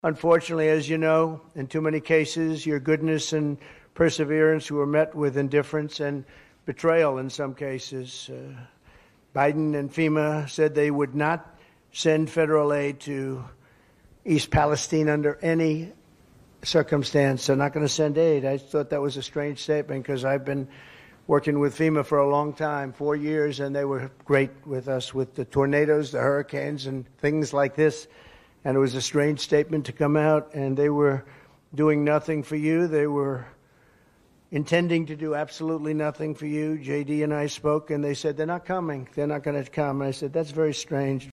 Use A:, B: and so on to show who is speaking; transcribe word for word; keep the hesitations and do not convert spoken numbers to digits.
A: Unfortunately, as you know, in too many cases, your goodness and perseverance were met with indifference and betrayal in some cases. Uh, Biden and FEMA said they would not send federal aid to East Palestine under any circumstance. They're not going to send aid. I thought that was a strange statement because I've been working with FEMA for a long time, four years, and they were great with us with the tornadoes, the hurricanes, and things like this. And it was a strange statement to come out, and they were doing nothing for you. They were intending to do absolutely nothing for you. J D and I spoke, and they said, they're not coming. They're not going to come. And I said, that's very strange.